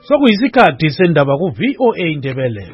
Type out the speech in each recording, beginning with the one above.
Sokuyisikhathi sendaba ku VOA Indebele.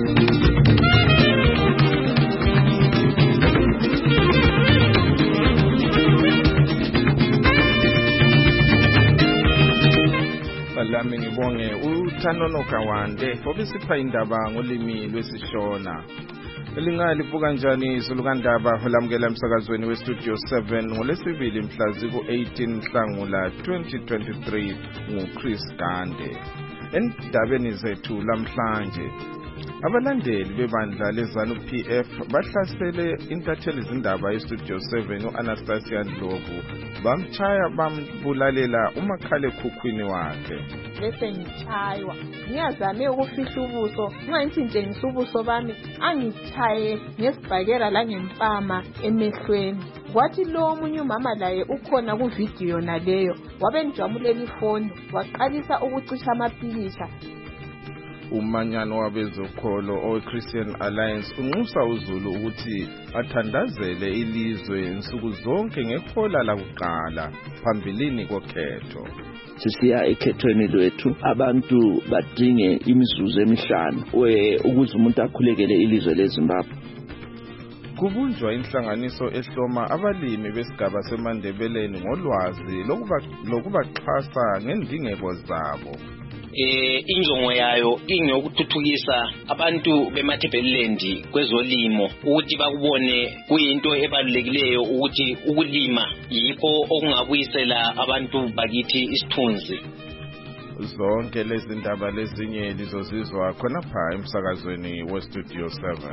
Lami ngibonge uThanono Kawande obisipha indaba ngolimi lwesiShona. Elingalibuka kanjani izulu kandaba olamukela emsakazweni weStudio 7 ngolesibili mhla ziku-18 Nhlangula 2023 nguChris Gande. Endabeni zethu lamhlanje abalandeli bebandla leZANU-PF bahlasele intatheli zindaba yeStudio 7 uAnastasia Ndlovu bamchaya bambulalela umakhalekhukhwini wakhe. Bese ngichaywa ngiyazame ukufihla ubuso ngayintshengisa ubuso bami angichaye ngesibhakera la ngempama emehlweni. Kwathi lo omunye umama laye ukhona ku video naleyo wabenjamulela ifoni waqalisa ukucisha amapikisha. Umanyano wabezokholo owe-Christian Alliance unxusa uZulu ukuthi athandazele ilizwe insuku zonke ngehola lakuqala phambilini kokhetho. Sisiya ekhethweni lwethu abantu badinge imizuzu emihlanu ukuze umuntu akhulekele ilizwe leZimbabwe. Kubunjwa inhlanganiso ehloma abalimi besigaba seMandebeleni ngolwazi lokubaxhasa ngendingeko zabo. Injongo yayo ingeyokuthuthukisa abantu beMatabeleland kwezolimo ukuthi bakubone kuyinto ebalulekileyo ukuthi ukulima yikho okungabuyisela abantu bakithi isithunzi. Zonke lezi ndaba lezinye lizozizwa khonapha emsakazweni weStudio 7.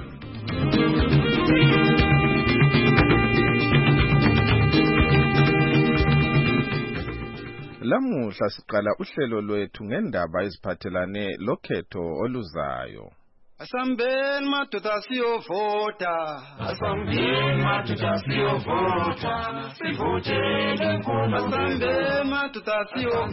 Lamuhla siqala uhlelo lwethu ngendaba eziphathelane lokhetho oluzayo. Asambeni madoda siyovota. Asambeni madoda siyovota. Sivotele nkulu. Asambeni madoda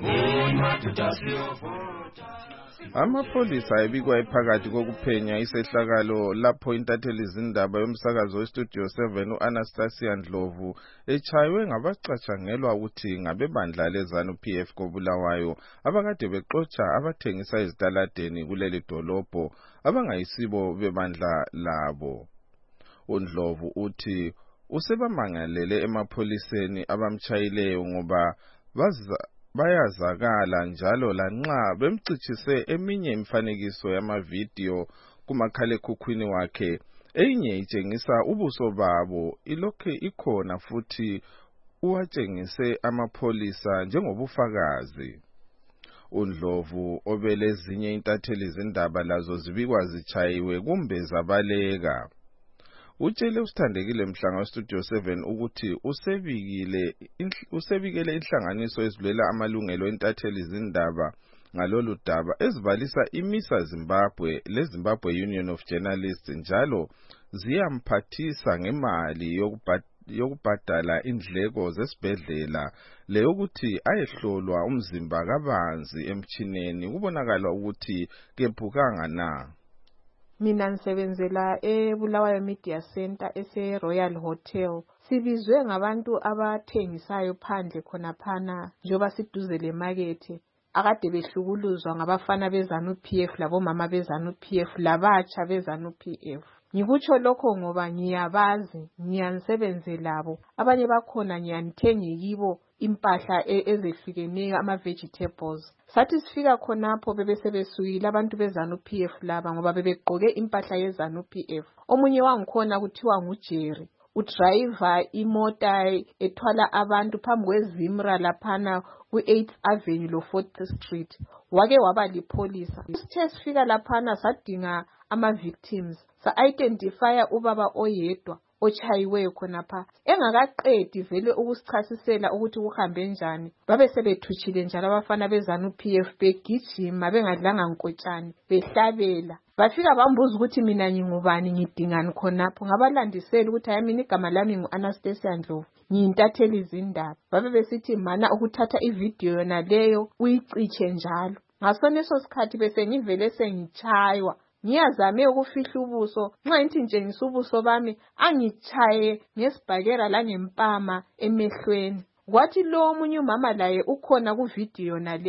siyovota. Amapholisa ebikwa ephakathi kokuphenya isehlakalo lapho intatheli zindaba yomsakazo weStudio 7 uAnastasia Ndlovu echaywe ngabacatshangelwa ukuthi ngabebandla leZANU-PF koBulawayo abakade bexotsha abathengisa ezitaladeni kuleli dolobho abangayisibo bebandla labo. uNdlovu uthi usebamangalele emapholiseni abamchayileyo ngoba bayazakala njalo lanxa bemcicise eminye imifanekiso yamavidiyo kumakhalekhukhwini wakhe enye itshengisa ubuso babo ilokhe ikhona futhi uwatshengise amapholisa njengobufakazi. uNdlovu obelezinye intatheli zindaba lazo zibikwa zichayiwe kumbe zabaleka utshele usithandekile mhlanga weStudio 7 ukuthi usebikele inhlanganiso ezilwela amalungelo entatheli zindaba ngalolu daba ezibalisa iMISA Zimbabwe leZimbabwe Union of Journalists njalo ziyamphathisa ngemali yokubhadala indleko zesibhedlela leyokuthi ayehlolwa umzimba kabanzi emchineni kubonakala ukuthi kephukanga na. Mina nisebenzela eBulawayo Media Center ese-Royal Hotel. Sibizwe ngabantu abathengisayo phandle khonaphana njoba siduze lemakethe. Akade behlukuluzwa ngabafana beZANU-PF labomama beZANU-PF labatsha beZANU-PF. Ngikutsho lokho ngoba ngiyabazi, ngiyanisebenzela labo. Abanye bakhona ngiyanithenge kibo impahla ezehlukeneyo ama-vegetables. Sathi sifika khonapho bebesebesukile abantu beZANU-PF laba ngoba bebegqoke impahla yeZANU-PF. Omunye wangikhona kuthiwa nguJerry. Udriver imota ethwala abantu phambi kweZimra laphana ku-8th Avenue lo-4th Street. Wake waba lipholisa. Sithe sifika laphana sadinga ama-victims. Sa-identifya ubaba oyedwa ochayiweyo khonapha. Engakaqedi vele ukusichasisela ukuthi kuhambe njani. Babe sebethutshile njalo abafana beZANU-PF begijima bengadlanga nkotshani behlabela. Bafika bambuza ukuthi mina ngingubani ngidingani khonapho. Ngabalandisela ukuthi hayi mina igama lami nguAnastasia Ndlovu. Ngiyintatheli zindaba. Babe besithi mana ukuthatha ivideo yona leyo uyiciche njalo. Ngasoneso sikhathi bese ngivele sengichaywa. Ngiyazame ukufihla ubuso ngayintshengisa ubuso bami angichaye ngesibhakera la ngempama emehlweni. Kwathi lo omunye umama laye ukhona ku video naleyo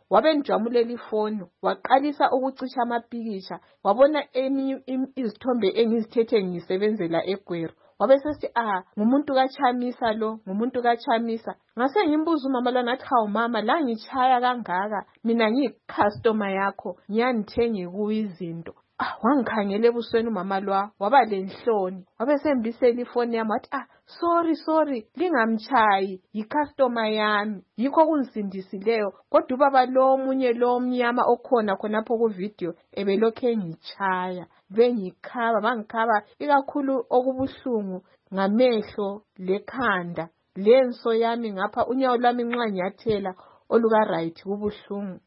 wabenjamulela ifoni waqalisa ukucisha amapikisha wabona eminye izithombe engizithethe ngisebenzela eGweru wabesesithi ngumuntu kaChamisa lo ngumuntu kaChamisa ngase ngimbuza umama lo ngathi hawu mama la ngichaya kangaka mina ngiyicustomer yakho ngiyanithenge kuyizinto wangikhangela ebusweni umama lwa waba lenhloni wabesembisela ifoni yami wathi sorry lingamchayi yicustomer yami yikho kungisindisileyo kodwa ubaba lo omunye lo omnyama okhona khonapho ku video ebelokhe engichaya bangikhaba ikakhulu okubuhlungu ngamehlo lekhanda lenso yami ngapha unyawo lwami nxa ngiyathela oluka right kubuhlungu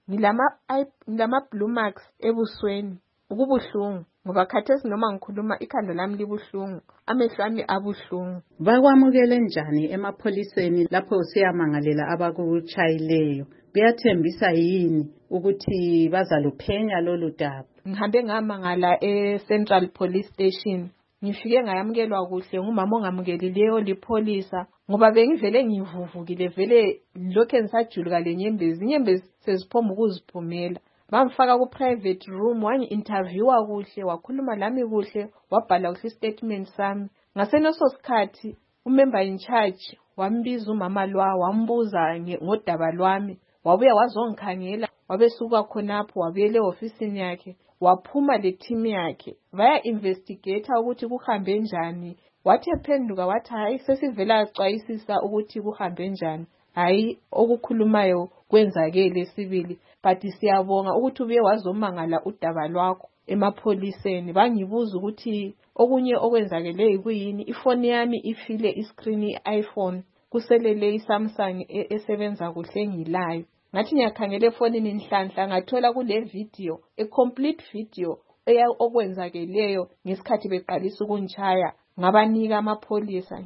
ngilama blue marks ebusweni ukubuhlungu ngoba khathesi noma ngikhuluma ikhanda lami libuhlungu amehlo ami abuhlungu. Bakwamukele njani emapholiseni lapho siyamangalela abakuchayileyo? Kuyathembisa yini ukuthi bazaluphenya lolu daba? Ngihambe ngamangala eCentral Police Station ngifike ngayamukelwa kuhle ngumama ongamukelileyo lipholisa ngoba bengivele ngivuvukile vele lokho ngisajuluka lenyembezi seziphoma ukuziphumela. Bamfaka ku private room wangi-interviewa kuhle wakhuluma lami kuhle wabhala kuhle statement sami. Ngasenoso sikhathi umember in charge wambiza umama lwa wambuza ngodaba lwami wabuya wazongikhangela wabesuka khonapho wabuyele ofisini yakhe waphuma le team yakhe vaya investigator ukuthi kuhambe njani wathi ephenduka wathi hayi sesivela xwayisisa ukuthi kuhambe njani hayi okukhulumayo kwenzakele sibili but siyabonga ukuthi ubuye wazomangala udaba lwakho emapholiseni bangibuza ukuthi okunye okwenzakele yikuyini ifoni yami ifile iscreen iPhone kuselele iSamsung esebenza kuhle ngilayo ngathi ngiyakhangela efonini inhlanhla ngathola kule video complete video okwenzakeleyo ngesikhathi beqalisa ukungichaya ngabanika amapholisa.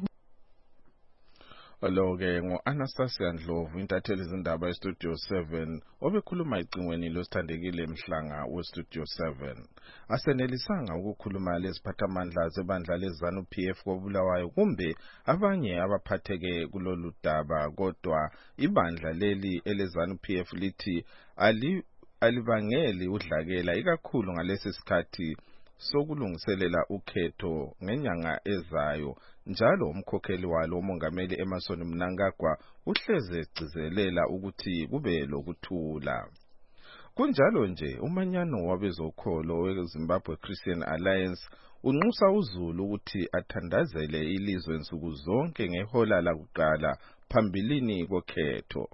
Lo-ke ngo-Anastasia Ndlovu intatheli izindaba eStudio 7 obekhuluma icingweni losithandekile Mhlanga weStudio 7 asenelisanga ukukhuluma leziphathamandla zebandla leZANU-PF koBulawayo kumbe abanye abaphatheke kulolu daba kodwa ibandla leli eleZANU-PF lithi alibangeli udlakela ikakhulu ngalesi sikhathi sokulungiselela ukhetho ngenyanga ezayo njalo umkhokheli walo umongameli Emmerson Mnangagwa uhleze egcizelela ukuthi kube lokuthula. Kunjalo nje umanyano wabezokholo weZimbabwe Christian Alliance unxusa uZulu ukuthi athandazele ilizwe nsuku zonke ngehola lakuqala phambilini kokhetho.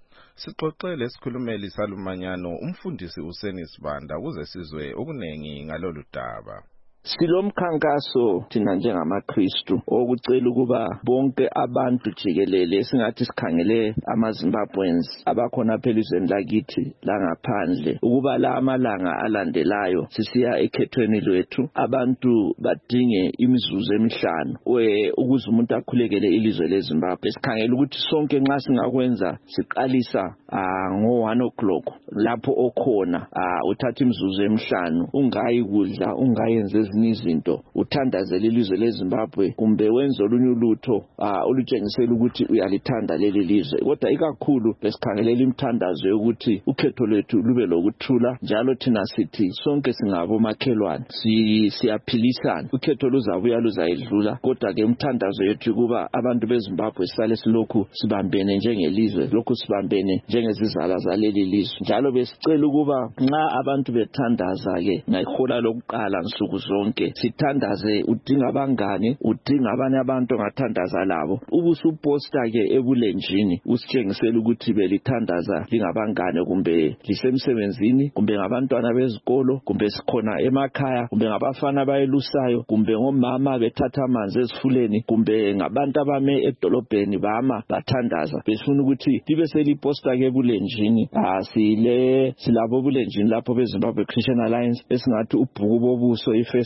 Sixoxele isikhulumeli salumanyano umfundisi uSenis Banda ukuze sizwe okunengi ngalolu daba. Silomkhankaso thina njengamaKristu okucela ukuba bonke abantu jikelele singathi sikhangele amaZimbabweans abakhona phela izweni lakithi langaphandle ukuba la amalanga alandelayo sisiya ekhethweni lwethu abantu badinge imizuzu emihlanu ukuze umuntu akhulekele ilizwe leZimbabwe. Sikhangela ukuthi sonke nxa singakwenza siqalisa ngo-1 o'clock lapho okhona uthatha imizuzu emihlanu ungayi kudla ungayenze ezinye izinto uthandazela ilizwe leZimbabwe kumbe wenza olunye ulutho olutshengisela ukuthi uyalithanda leli lizwe. Kodwa ikakhulu besikhangelela imithandazo yokuthi ukhetho lwethu lube lokuthula njalo thina sithi sonke singabo makhelwane siyaphilisana ukhetho luzabuya luzayidlula kodwa ke imithandazo yethu kuba abantu beZimbabwe sisale silokhu sibambene njengelizwe lokhu sibambene njengezizala zaleli lizwe njalo besicela ukuba nxa abantu bethandaza ke ngayihola lokuqala nsuku zonke sithandaze udinga abangane udinga abanye abantu ongathandaza labo ubusuposta ke ebulenjini usitshengisela ukuthi belithandaza lingabangane kumbe lisemsebenzini kumbe ngabantwana bezikolo kumbe sikhona emakhaya kumbe ngabafana bayelusayo kumbe ngomama bethatha amanzi ezifuleni kumbe ngabantu abame edolobheni bama bathandaza besifuna ukuthi libe seliposta ke ebulenjini silabo bulenjini lapho beZimbabwe Christian Alliance esingathi ubhuku bobuso iFirst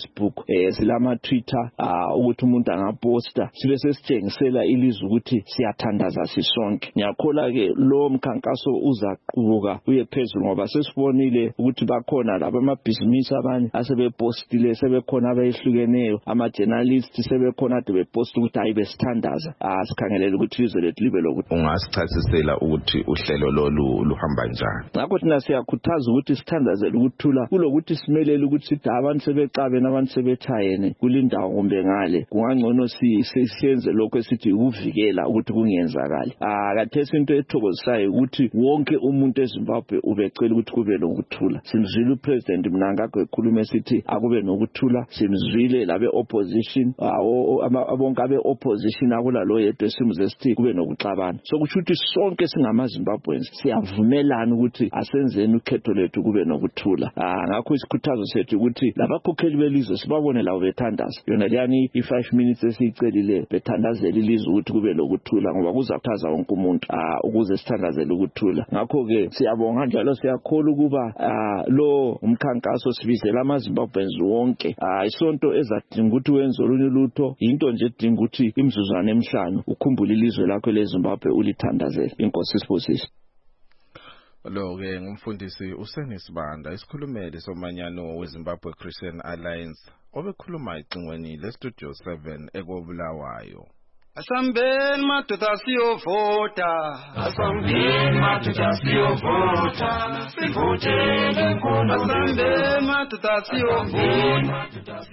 Facebook silama Twitter ukuthi umuntu angaposta sibe sesitshengisela ilizwe ukuthi siyathandaza sisonke. Ngiyakhola ke lo mkhankaso uzaqhubeka uye phezulu ngoba sesibonile ukuthi bakhona laba amabhizinisi abanye asebepostile sebekhona abehlukeneyo ama journalists sebekhona ade bepost ukuthi hayi besithandaza sikhangelela ukuthi izwe lethu libe lokuthi. Ungasichasisela ukuthi uhlelo lolu luhamba njani? Ngakho thina siyakhuthaza ukuthi sithandazele ukuthula kulokuthi simelele ukuthi sithi abantu sebecabe nabantu sebethayene kulindawo kumbe ngale kungangcono siyenze lokho esithi ukuvikela ukuthi kungenzakali. Kathesi into ethokozisayo ukuthi wonke umuntu eZimbabwe ubecela ukuthi kube lokuthula. Simzwile upresident Mnangagwa ekhuluma esithi akube nokuthula, simzwile labe opposition abonke abe opposition akula lo yedwa esimuze sithi kube nokuxabana. So kusho ukuthi sonke singamaZimbabweans siyavumelana ukuthi asenzeni ukhetho lethu kube nokuthula. Ngakho isikhuthazo sethu ukuthi labakhokheli belizwe sibabone lawo bethandaza. Yona leyani i5 minutes esicelile bethandazela ilizwe ukuthi kube lokuthula ngoba kuzakuthaza wonke umuntu ukuze sithandazele ukuthula. Ngakho ke siyabonga njalo siyakholwa ukuba lo umkhankaso sibizela amaZimbabweans wonke isonto ezadinga ukuthi wenze olunye lutho into nje edinga ukuthi imizuzwana emihlanu ukhumbule ilizwe lakho leZimbabwe ulithandazele. Inkosi sibusise. Lo ke ngumfundisi uSenisibanda isikhulumeli somanyano weZimbabwe Christian Alliance obekhuluma icingweni leStudio 7 ekobulawayo. Asambeni madoda siyovota, asambeni madoda siyovota, sivotele nkulu. Asambeni madoda siyovota.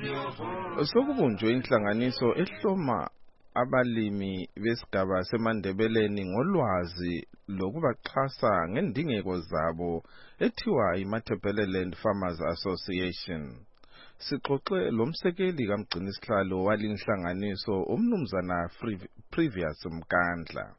Sokubunjwe inhlanganiso ehloma abalimi besigaba seMandebeleni ngolwazi lokubaxhasa ngendingeko zabo ethiwa iMatabeleland Farmers Association. Sixoxe lomsekeli kaMgcinisihlalo walinhlanganiso umnumzana Previous Mkandla.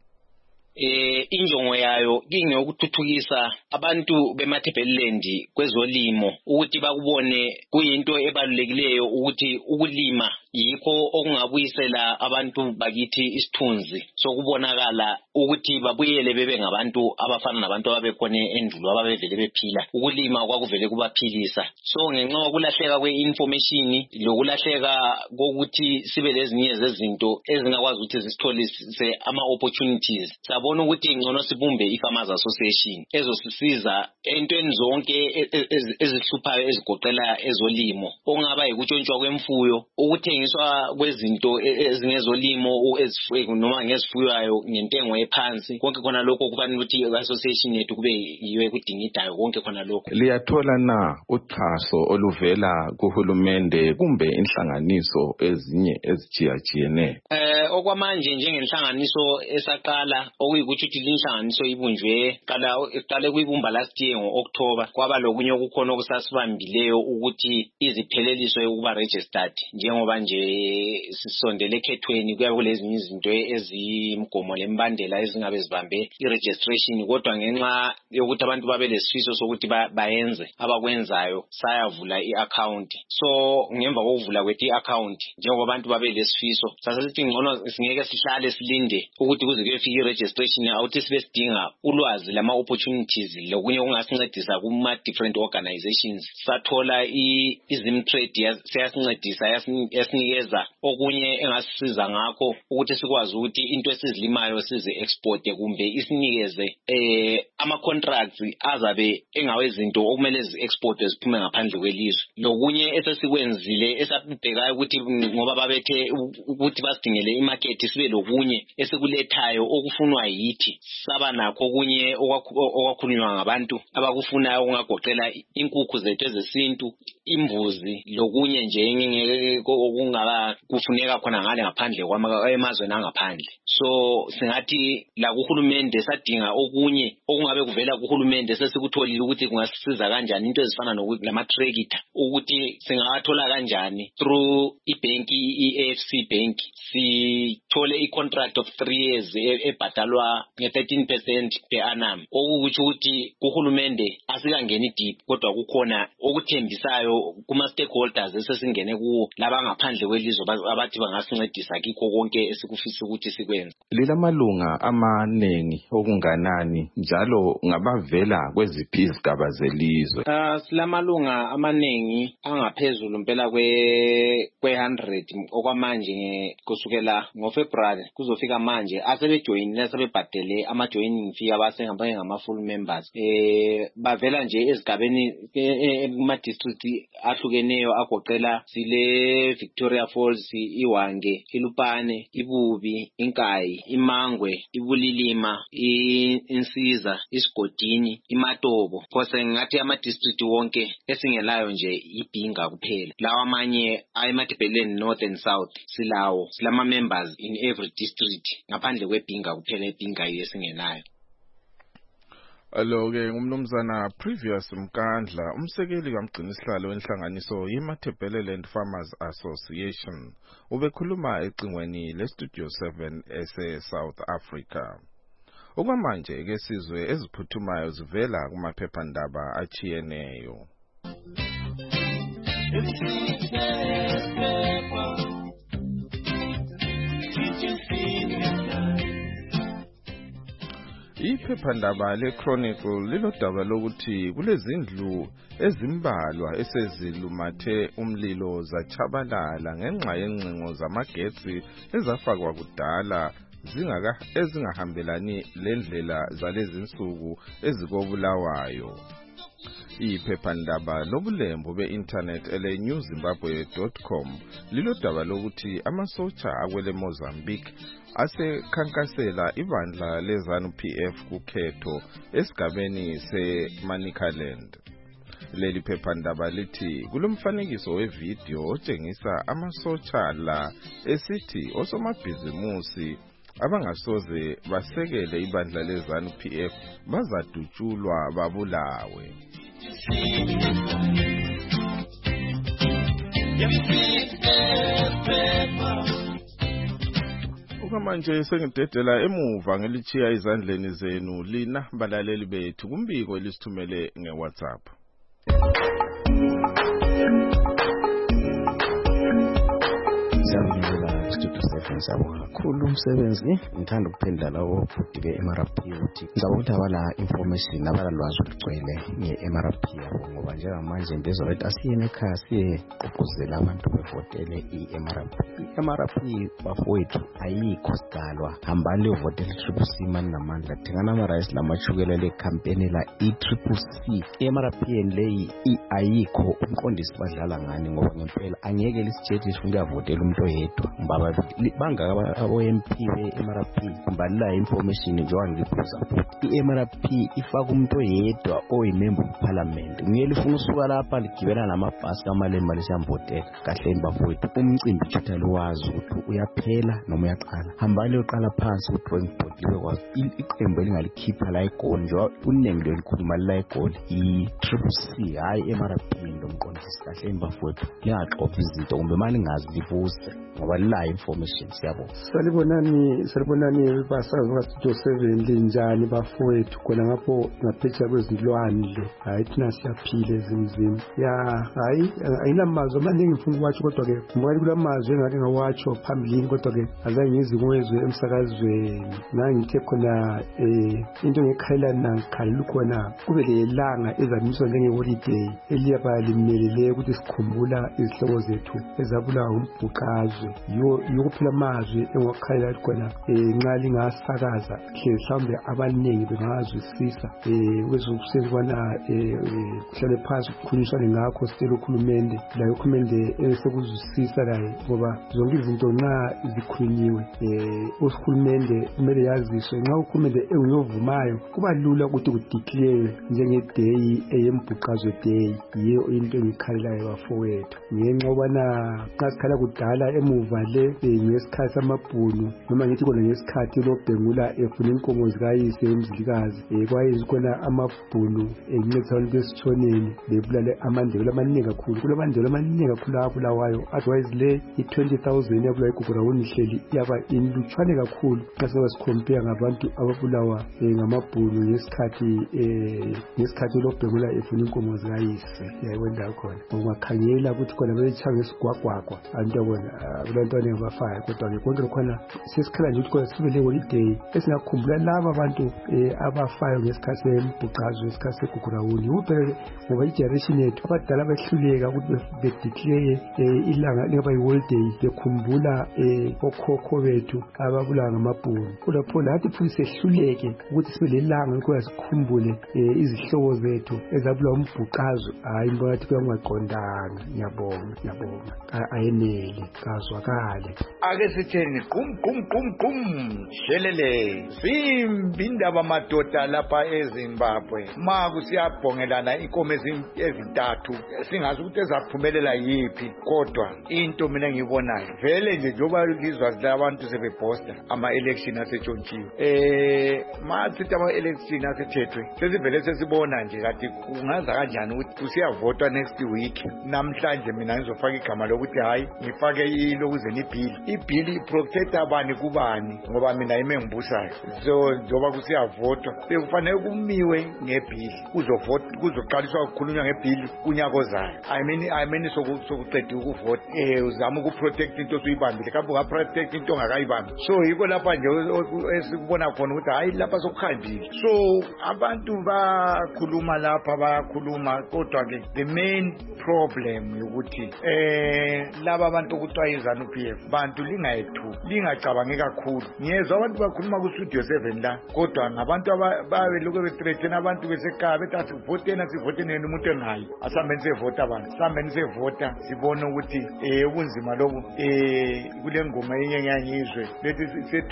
Injongo yayo ingeyokuthuthukisa abantu beMatabeleland kwezolimo ukuthi bakubone kuyinto ebalulekileyo ukuthi ukulima yikho okungabuyisela abantu bakithi isithunzi sokubonakala ukuthi babuyele bebe ngabantu abafana nabantu ababekhona endulo ababevele bephila. Ukulima kwakuvele kubaphilisa. So ngenxa yokulahleka kwe-information lokulahleka kokuthi sibe lezinye zezinto ezingakwazi ukuthi zisitholise ama-opportunities, sabona ukuthi ngcono sibumbe i-Farmers Association ezosisiza entweni zonke ezihluphayo ezigoqela ezolimo, okungaba yikutshontshwa kwemfuyo, ukuthengiswa kwezinto ezingezolimo noma ngezifuywayo ngentengo ephansi. Konke khona lokho kufanele ukuthi i-association yethu kube yiyo ekudingidayo konke khona lokho. Liyathola na uxhaso oluvela kuhulumende kumbe inhlanganiso ezinye ezijiyajiyene? Okwamanje njengenhlanganiso esaqala okuyikuthi inhlanganiso ibunjwe qale kuyibumba last year ngo-October, kwaba lokunye okukhona okusasibambileyo ukuthi izipheleliswe ukuba registered. Njengoba nje sisondele ekhethweni kuya kulezinye izinto ezimgomo lembandela ezingabe zibambe i-registration, kodwa ngenxa yokuthi abantu babe lesifiso sokuthi bayenze abakwenzayo sayavula i-account. So ngemva kokuvula kwethu i-account njengoba abantu babe lesifiso sasithi ngcono singeke sihlale silinde ukuthi kuze kuyefika i-registration awuthi sibe sidinga ulwazi lama-opportunities lokunye okungasincedisa kuma-different organizations. Sathola i-Zimtrade siyasincedisa yasinikeza okunye engasisiza ngakho ukuthi sikwazi ukuthi into esizilimayo size export kumbe isinikeze ama-contracts azabe engawezinto okumele zi-export ziphume ngaphandle kwelizwe. Lokunye esesikwenzile esabhekayo ukuthi ngoba babethe ukuthi basidingele imarket sibe lokunye esikulethayo okufunwa yithi saba nakho okunye okwakhulunywa ngabantu abakufunayo okungagoqela inkukhu zethu ezesintu, imbuzi, lokunye nje okungaba kufuneka khona ngale ngaphandle kwamazweni angaphandle. So singathi la kuhulumende sadinga okunye okungabe kuvela kuhulumende sesikutholile ukuthi kungasisiza kanjani into ezifana nokuthi lama-tractor ukuthi singawathola kanjani through ibhenki i-AFC Bank. Sithole i-contract of 3 years ebhadalwa nge-13% per annum, okukuthi ukuthi kuhulumende asikangeni deep kodwa kukhona okuthembisayo nayo kuma-stakeholders esesingene kuwo labangaphandle kwelizwe abathi bangasincedisa kikho konke esikufisa ukuthi sikwenze. Lilamalunga amanengi okunganani njalo ngabavela kweziphi izigaba zelizwe? Silamalunga amanengi angaphezulu mpela kwe-100 okwamanje kusukela ngoFebruary kuzofika manje asebejoyinile asebebhadele ama-joining fee abasengama-full members. Bavela nje ezigabeni kuma-district ahlukeneyo agoqela sile Victoria Falls, iWange, iLupane, iBubi, iNkayi, iMangwe, iBulilima, iNsiza, iSigodini, iMatobo. Phose ngathi ama-district wonke esingelayo nje iBhinga kuphela. Lawa amanye ayemaDebeleni North and South silawo. Silama members in every district ngaphandle kweBhinga kuphela, iBhinga yesingenayo. Alo-ke ngumnumzana Previous Mkandla, umsekeli kamgcinisihlalo wenhlanganiso yeMatabeleland Farmers Association, ubekhuluma ecingweni leStudio 7 ese-South Africa. Okwamanje ke sizwe eziphuthumayo zivela kumaphephandaba achiyeneyo. Iphephandaba leChronicle lilodaba lokuthi kulezindlu ezimbalwa esezilumathe umlilo zachabalala ngenxa yengcingo zamagetsi ezafakwa kudala ezingahambelani lendlela zalezinsuku ezikobulawayo. Iphephandaba lobulembu be-internet ele-newzimbabwe.com lilodaba lokuthi amasotsha akwele Mozambique asekhankasela ibandla leZANU-PF kukhetho esigabeni seManicaland. Leli phephandaba lithi kulomfanekiso wevideo otshengisa amasotsha la esithi osomabhizimusi abangasoze basekele ibandla leZANU-PF bazadutshulwa babulawe. Manje sengidedela emuva ngelichiya izandleni zenu lina balaleli bethu kumbiko elisithumele ngeWhatsApp. Ngiyabonga kakhulu umsebenzi, ngithanda ukuphendula lawo futhi ke-MRP ukuthi ngizaba ukuthi abala information abalalwazi olugcwele nge-MRP yabo ngoba njengamanje ngezolethu asiyene ekhaya siyeqoqozela abantu bevotele i-MRP. I-MRP bafowethu ayikho sidalwa, hambani liyovotela i-CCC mani namandla, thengana amarayisi lamashukela lekhampeni la i-CCC. I-MRP leyi ayikho umqondisi badlala ngani ngoba ngempela angeke lisijeje sifuna ukuyavotela umuntu oyedwa mbaba bangaka abo-MP be-MRP mbalila information njengoba ngilibuza futhi i-MRP ifaka umuntu oyedwa oyimember of parliament. Ngiyeli funa usuka lapha ligibela namabhasi kamalemba lesiyamvotela kahleni bafowethu umcimbi uthutha lwazi ukuthi uyaphela noma uyaqala. Hambani uyoqala phansi ku-drawing board libe kwazi iqembu elingalikhipha la igoli njengoba uningi lelikhuluma la igoli i-CCC hayi i-MRP lomqondisi kahleni bafowethu lingaxoxa izinto kumbe manje ngazi libuze ngoba la information siyabona. Salibonani basazi ka-Studio 7 linjani bafowethu khona ngapho ngaphetsha kwezindlwandle. Hayi thina siyaphila ezimzini ya hayi ayinamazwi amaningi ngifuna ukuwatsho kodwa-ke mbali kulamazwi engake ngawatsho phambilini kodwa-ke azange ngizingwezwe emsakazweni. Nangithe khona into ngekhalelana ngikhalela khona kube lelanga ezamiswa njengeholiday eliyaba limelele ukuthi sikhumbula izihlobo zethu ezabulawa umbhuqazwe. Yokuphela amazwi engokhalela khona nxa lingasakaza hle mhlawumbe abaningi bengazwisisa kwezokusebona kuhlale phansi kukhulunyiswane ngakho sicela ukhulumende layo ukhulumende esekuzwisisa laye ngoba zonke izinto nxa zikhulunyiwe ukhulumende kumele yaziswe. Nxa ukhulumende engiyovumayo kuba lula ukuthi kudeclare njengeday eyembhuqazwe day. Yiyo into engikhalelayo bafowethu ngenxa ubana nxa sikhala kudala emuva le ngesikhathi samabhunu noma ngithi khona ngesikhathi loBhengula efuna inkomo zikayise emzilikazi kwayenza khona amabhunu ngincedisa abantu besitshoneni bebulale amandebele amaningi kakhulu kulamandebele amaningi kakhulu abulawayo otherwise le i-20,000 yabulawa eGugurawuni ihleli yaba inlutshwane kakhulu nxa sikhompare ngabantu ababulawa ngamabhunu ngesikhathi loBhengula efuna inkomo zikayise yayikwendayo khona ungakhangela ukuthi khona beyitshaya ngesigwagwagwa abantu yabona kulantwana engabafayo kodwa konke lokhona sesikhala nje ukuthi khona sibe le-holiday esingakhumbula laba abantu abafayo ngesikhathi sembhuqazwe ngesikhathi segugurawuni ubheke ngoba igeneration yethu abadala behluleka ukuthi bedeclare ilanga lingaba yi-holiday bekhumbula okhokho bethu ababulawa ngamabhunu kulapho lathi futhi sehluleke ukuthi sibe lelanga lokho sikhumbule izihlobo zethu ezabulawa umbhuqazwe hayi mbona ukuthi kuyangaqondanga ngiyabonga ayenele kazwakale ake sitheni qum shelele simbi indaba madoda lapha eZimbabwe maku siyabhongelana inkomo ezintathu singazi ukuthi ezaphumelela yipi kodwa into mina ngiyibonayo vele nje njoba lizwa labantu sebebosta ama-election asentshontshiwe masithi ama-election asethethwe sesivele sesibona nje kati kungaza kanjani ukuthi kusiyavotwa next week namhlanje mina ngizofaka igama lokuthi hayi ngifake ilokuzeni ibhili iprotect abani kubani ngoba mina yime ngibusayo njoba kusiyavotwa bekufanele kumiwe ngebhili kuzoqaliswa ukukhulunywa ngebhili kunyaka ozayo I mean sokuqeda ukuvota uzama ukuprotect into osuyibambile kambe ungaprotect into ongakayibambi so yiko lapha nje esikubona khona ukuthi hayi lapha sokuhambile so abantu bakhuluma lapha bayakhuluma kodwa-ke the main problem ukuthi laba abantu okuthiwa yi-ZANU-PF bantu lingacabangi kakhulu ngiyezwa abantu bakhuluma ku-Studio 7 la kodwa ngabantu babelokhu bethreathena abantu besekhaya bethi asivoteni yena umuntu engayi asihambeni sevota abantu sihambeni sevota sibone ukuthi ubunzima lobu kule ngoma enye engiyangizwe lethi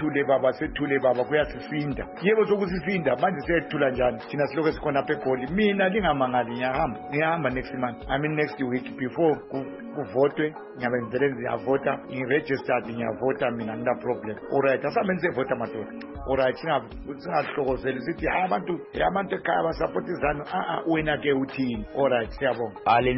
sethule baba kuyasisinda yebo sokusisinda manje siyethula njani thina silokho sikhona apha eGoli mina lingamangali ngiyahamba next month next week before kuvotwe ngiyabe ngivele ngiyavota ngiregistered ngiyavota mina ngina problem alright asameni sevota madoda alright singahlokozeli sithi abantu ekhaya basapota izanu wena ke uthini alright siyabonga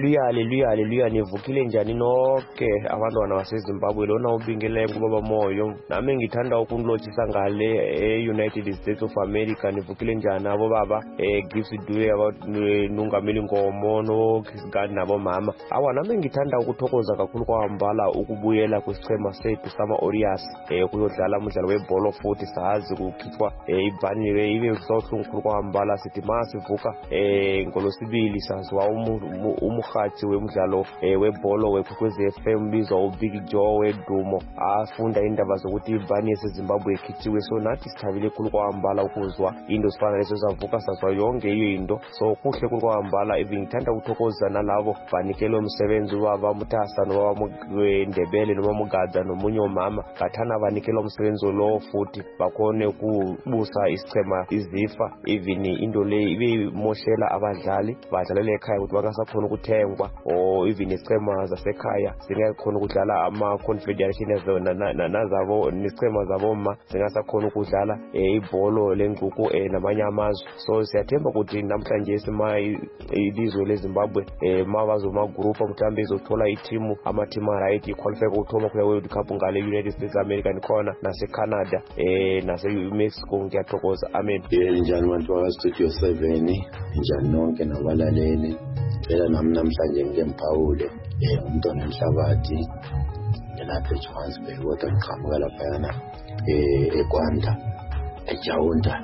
haleluya nivukile njani nonke abantwana baseZimbabwe lona ubingelele kubaba moyo nami ngithanda ukunilotshisa ngale e-United States of America nivukile njani abo baba Gibbs Dube abanungameli ngomo no Chris nabo mama nami ngithanda ukuthokoza kakhulu kwambala ukubuyela kwesichema sethu sama-Warriors kuyodlala umdlalo webhola futhi sazi kukhithwa ibhani ibe sohlungu kwambala sithi masivuka ngolosibili saziwa umurhatshi wemidlalo webhola wekwekwezi FM bizwa uBig Joe wedumo afunda indaba zokuthi ibhani yaseZimbabwe ikhithiwe so nathi sithabile khulu kwambala ukuzwa into sifana leso savuka sazwa yonke iyo into so kuhle khulu kwambala ngithanda ukuthokoza nalabo banikele umsebenzi waba Mutasa noma Ndebele noma Mugadza nomunye umama ngathana banikela umsebenzi lo futhi bakhone ukubusa isichema izifa even into le ibe moshela abadlali badlalela ekhaya ukuthi bangasakhona ukuthengwa or even isichema zasekhaya singakhona ukudlala ama-confederation nazabo nesichema zaboma singasakhona ukudlala ibholo lenguku namanye amazwe so siyathemba ukuthi namhlanje ilizwe leZimbabwe mabazomagroup mhlambe izothola ithimu amathima right iqualify ukuthoma kuya World Cup ngale United States American corner nase-Canada nase-Mexico ngiyathokoza amen njani abantu baka-Studio 7 njani nonke nabalaleli phela nami namhlanje ngiyemphawule umntwana Mhlabathi lapha eJohannesburg kodwa ngiqhamuka laphayana eKwanda eJaunda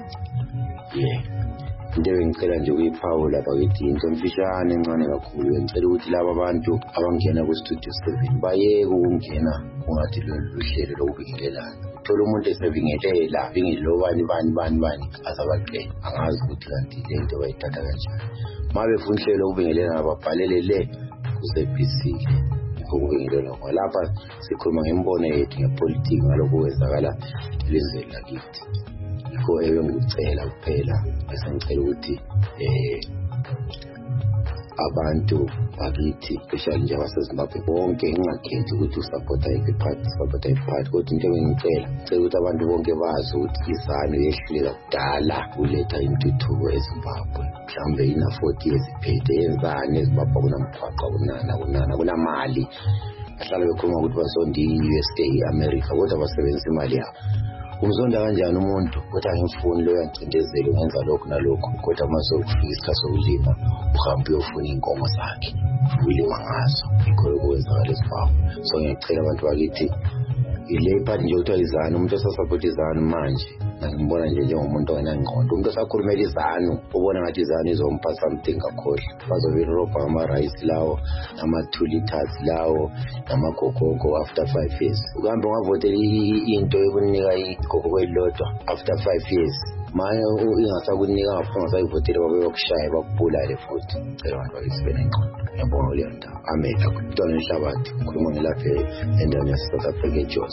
into engicela nje ukuyiphawula bakithi into emfishane encane kakhulu ngicela ukuthi laba bantu abangena ku-Studio 7 bayeke ukungena ungathi lolu hlelo lokubingelelana uthola umuntu esebingelela bani azabaqela angazi ukuthi kanti le nto bayithatha kanjani uma befuna uhlelo lokubingelelana babhalele le ku-SABC ukubingelela ngoba lapha sikhuluma ngembono yethu ngepolitiki ngalokho kwenzakala elizweni lakithi yikho engikucela kuphela bese ngicela ukuthi abantu bakithi especially nje abaseZimbabwe bonke ngingakhethi ukuthi usupporta yiphi party kodwa into engicela ukuthi abantu bonke bazi ukuthi izanu yehluleka kudala uletha intuthuko eZimbabwe mhlawumbe ina 40 years iphethe yenzani eZimbabwe kunamgwaqo kunamali ahlala bekhuluma ukuthi basonda i-USA i-America kodwa basebenzisa imali yabo umzonda kanjani umuntu kodwa ngimfuni lo yancindezelo ngenza lokho nalokho kodwa mase ukufika isikhathi sokulima uhambe uyofuna inkomo zakhe ulima ngazo ikho okwenzakala eSimbabwe so ngiyacela abantu bakithi ile party nje uthiwa izanu umuntu osasupport izanu manje ngimbona nje njengomuntu onengqondo umuntu osakhulumela izanu ubona ngathi izanu izompa something kakhulu bazobirobha ama-rice lawo nama-2 liters lawo namagogogo after 5 years uhambe ungavotela into yokunika igogogo elilodwa after 5 years manje ingasakunika ngapha ngasayivotela babeyokushaya bakubulale futhi cela abantu bakithi benengqondo ngiyabonga leyo ndaba amen akutona inhlabathi ngikhuluma ngelapha endaweni yase-South Africa eJozi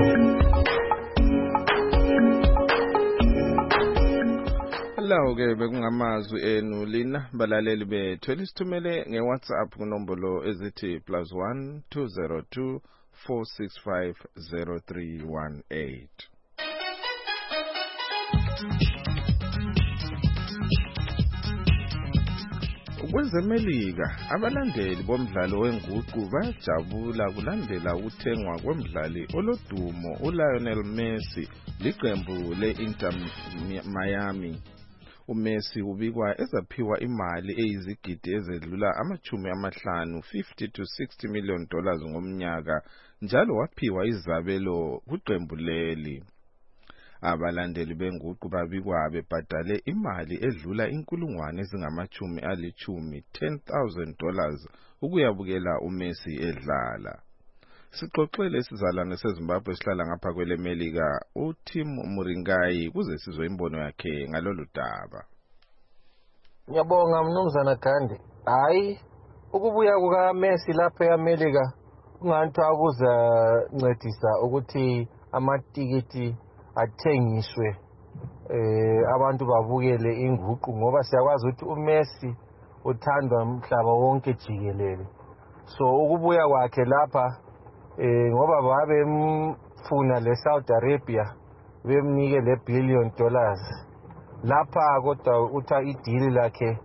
lawo-ke bekungamazwi enu lina balaleli bethu elisithumele nge-WhatsApp kunombolo ezithi +1 202 465 0318. KwezeMelika abalandeli bomdlalo wenguqu bayajabula kulandela ukuthengwa kwemdlali olodumo uLionel Messi liqembu le-Inter Miami. uMessi ubikwa ezaphiwa imali eyizigidi ezedlula $50 to $60 million ngomnyaka njalo waphiwa izabelo kuqembu leli. Abalandeli benguqu babikwa bebhadale imali edlula $10,000 ukuyabukela uMessi edlala. Sixoxele isizalwane seZimbabwe esihlala ngapha kweleMelika uTim Muringai kuze sizwe imbono yakhe ngalolu daba. Ngiyabonga mnumzana Gandhi. Hayi ukubuya kukaMessi lapha eAmelika kungathi akuza ncedisa ukuthi amatikiti athengiswe abantu babukele inguqu ngoba siyakwazi ukuthi uMessi uthandwa umhlaba wonke jikelele. So ukubuya kwakhe lapha ngoba babemfuna le-Saudi Arabia bemnike le $1 billion lapha kodwa utha ideal lakhe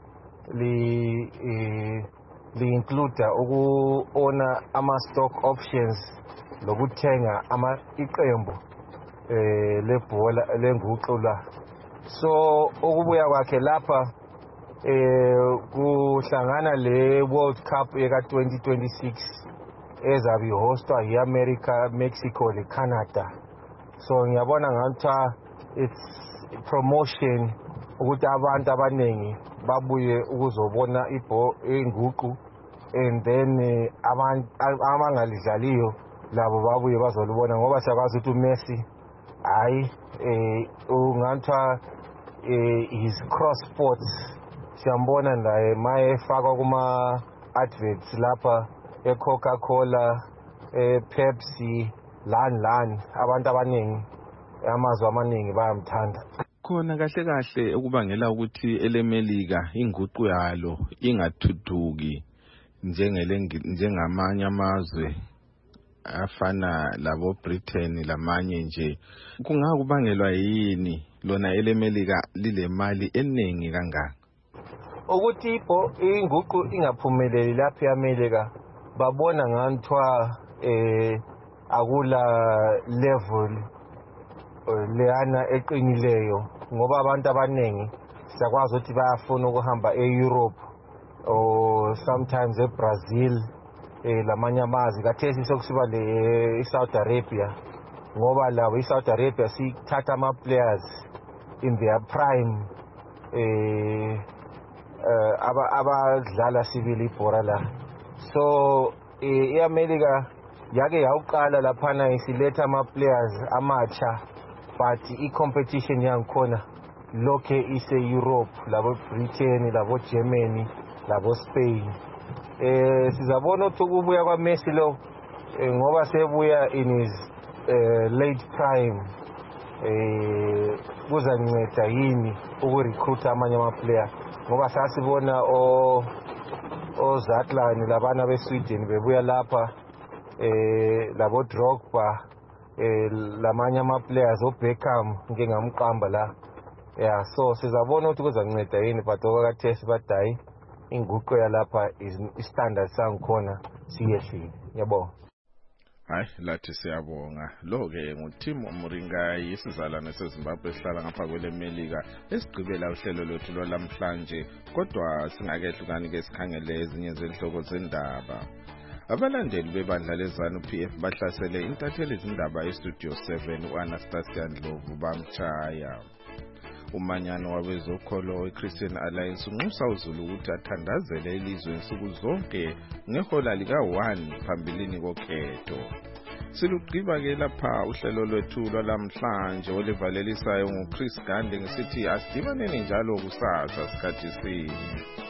li-include uku-owner ama-stock options lokuthenga iqembu lebhola lenguqu la. So ukubuya kwakhe lapha kuhlangana le-World Cup eka-2026 ezabi hostwa yi-America, Mexico le-Canada. So ngiyabona ngathi it's promotion ukuthi abantu abaningi babuye ukuzobona inguqu and then abangalidlaliyo labo babuye bazolibona ngoba siyakwazi ukuthi uMessi hayi ungathi his cross sports siyambona naye maye efakwa kuma adverts lapha eCoca-Cola, Pepsi, lan abantu abaningi amazwe amaningi bayamthanda. Khona kahle ukubangela ukuthi eleMelika inguqu yalo ingathuthuki njengamanye amazwe afana labo Britain lamanye nje kungakubangelwa yini lona eleMelika lile mali eningi kangaka ukuthi inguqu ingaphumeleli lapha eAmelika babona nganthiwa akula level leyana eqinileyo ngoba abantu abaningi siyakwazi ukuthi bayafuna ukuhamba eEurope or sometimes eBrazil lamanye amazwe kathesi sokusiba le-Saudi Arabia ngoba labo i-Saudi Arabia sithatha ama-players in their prime abadlala sibili ibhora la. So iAmelika yake yawuqala laphana isiletha ama-players amatsha but i-competition yangikhona lokhe ise-Europe labo Britain labo Germany labo Spain. Sizabona ukuthi ukubuya kwaMessi lo ngoba sebuya in his late prime kuzanceda yini ukurecruit amanye ama-player ngoba sasibona oZatlan labana beSweden bebuya lapha labo Drogba lamanye ama-players oBeckham ngike ngamqamba la so sizabona ukuthi kuzanceda yini but okakathesi bathi hayi inguqo yalapha istandard sangikhona siyehlile yabo. Hayi lathi siyabonga lo-ke nguTim Moringai isizalwane seZimbabwe esihlala ngapha kwele Melika esigqibela uhlelo lwethu lwalamhlanje kodwa singakehlukani-ke sikhangele ezinye zezihloko zendaba. Abalandeli bebandla leZANU-PF bahlasele intatheli izindaba eStudio 7 u-Anastasia Ndlovu bamtshaya. Umanyano wabezokholo weChristian Alliance unxusa uZulu ukuthi athandazele ilizwe insuku zonke ngehola lika-1 phambilini kokhetho. Silugqiba-ke lapha uhlelo lwethu lwalamhlanje olivalelisayo nguChris Gande ngisithi asidibaneni njalo kusasa sikhathi sinye.